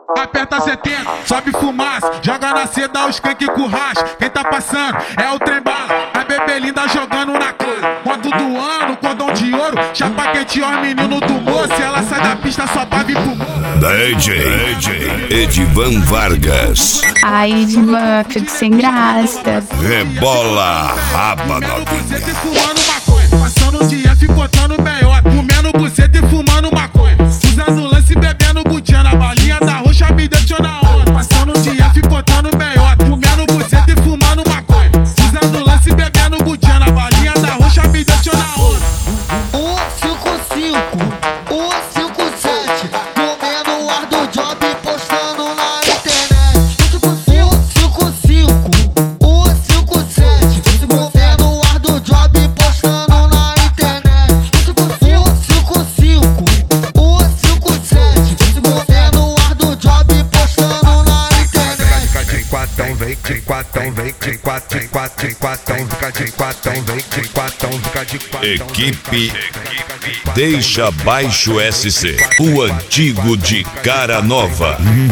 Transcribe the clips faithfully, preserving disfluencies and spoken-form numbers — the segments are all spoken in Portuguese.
Aperta setenta, sobe fumaça, joga na seda os skunk com racha. Quem tá passando é o trem bala, a bebê linda jogando na cara. Quando do ano, cordão de ouro, chapa quente, ó menino do moço. Ela sai da pista só pra vir pro morro. D J, D J Edivan Vargas. Ai, Edivan, fico sem graça. Rebola raba novinha. Fumando maconha, passando o dia ficotando meiota, comendo buceta e fumando maconha. Usando lance e bebendo butinha, na balinha da roxa me deixou na onda. Passando o dia ficotando meiota, comendo buceta e fumando maconha. Usando lance e bebendo butinha, na balinha da roxa me deixou na onda. um cinco cinco, um cinco sete, comendo o ar do job e postando na internet. um cinco cinco, um cinco sete, comendo o ar do job e postando na internet. um cinco cinco, um cinco sete, comendo o ar do job e postando na internet. De quatão, vem de quatão, vem de quatão, de quatão, de quatão, fica de quatão, vem de quatão, fica de quatão. Equipe Deixa Baixo S C, o antigo de cara nova.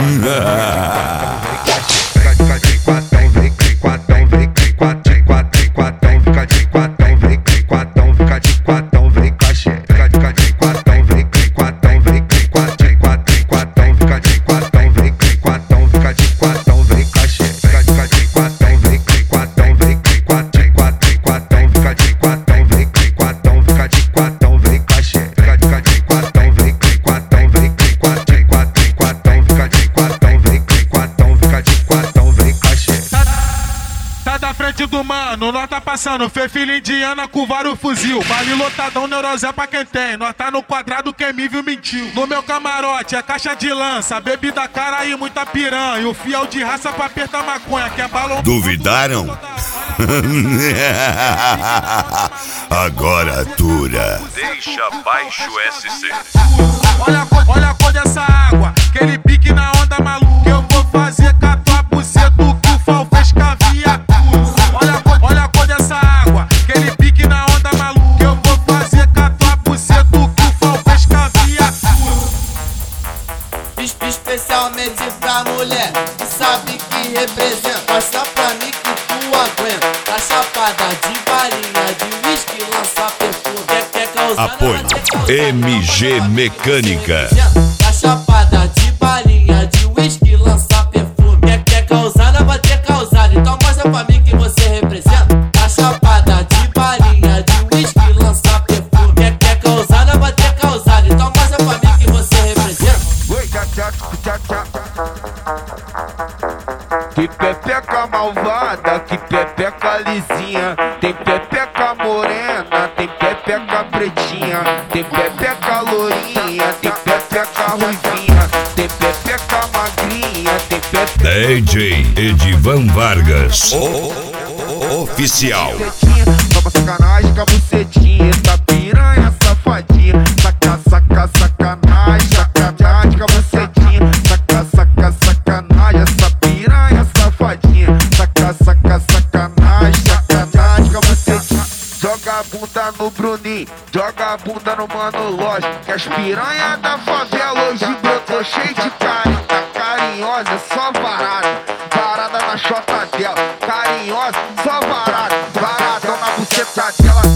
Fica de quatão, vem de quatão, vem de quatão, de quatão, de quatão, fica de quatão, vem de quatão, fica de quatão, vem cachê. Fica de quatão, vem de quatão, vem de quatão, de quatão, de quatão, fica de quatão, vem de quatão, fica de quatão, vem cachê. Fica de quatão, vem de quatão, vem de quatão, de quatão, de quatão, fica de quatão, vem de quatão, fica de quatão, vem cachê. Fica de quatão, vem de quatão, vem de quatão, de quatão, de quatão, fica de quatão, vem de quatão, fica de quatão, vem cachê. Tá da frente do mano, nós tá passando fê filha indiana com vários fuzil. Vale lotadão, neurosé pra quem tem. Nós tá no quadrado, quem me viu mentiu. No meu camarote é caixa de lança, bebida cara e muita piranha. E o fiel de raça pra apertar maconha, que é balão. Duvidaram? Agora dura. Deixa Baixo S C. Olha, a cor- olha a cor dessa água, aquele pique na onda maluca. Eu vou fazer com a tua buceta o que o Fal fez com a viatura. Olha, a cor- olha a cor dessa água, aquele pique na onda maluca. Eu vou fazer com a tua buceta o que o Fal fez com a viatura. Es- Especialmente pra mulher que sabe que representa. Mostra pra mim que tu aguenta. Tá chapada de balinha, de whisky, lança perfume. Quer, quer causar, Apoio ela quer causar. M G Mecânica. Tá chapada de balinha, de whisky, lança perfume. Quer, quer causar, ela vai ter causado. Então mostra pra mim que você representa. Tá chapada de balinha, de whisky, lança perfume. Quer, quer causar, ela vai ter causado. Então mostra pra mim que você representa. Oi, tchá, tchá, tchá, tchá. Que pepeca malvada, que pepeca lisinha. Tem pepeca morena, tem pepeca pretinha. Tem pepeca lourinha, tem pepeca ruivinha. Tem pepeca magrinha, tem pepeca D J Edivan Vargas. O- Oficial. bucetinha. Toma sacanagem com a bucetinha. Essa piranha safadinha. Saca, saca, sacanagem. Sacanagem com a bucetinha. Saca, saca, sacanagem. Essa piranha safadinha. Saca, saca, sacanagem. Sacanagem com a bucetinha. Joga a bunda no Bruninho. Joga a bunda no Mano Lógico. Que as piranhas da favela hoje brotou cheio de carinho. Tá carinhosa, só varada. Varada na chota dela. Carinhosa, só varada. Varada na buceta dela.